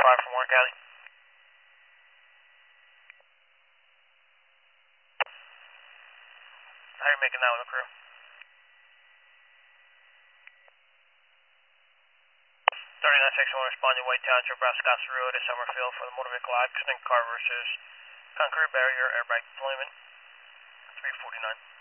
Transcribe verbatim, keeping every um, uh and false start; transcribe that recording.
five from Warren County. How are you making that with the crew? thirty-nine six one responding White Township, Broward Scotts Road to Summerfield for the motor vehicle accident, car versus concrete barrier airbag deployment, three forty-nine.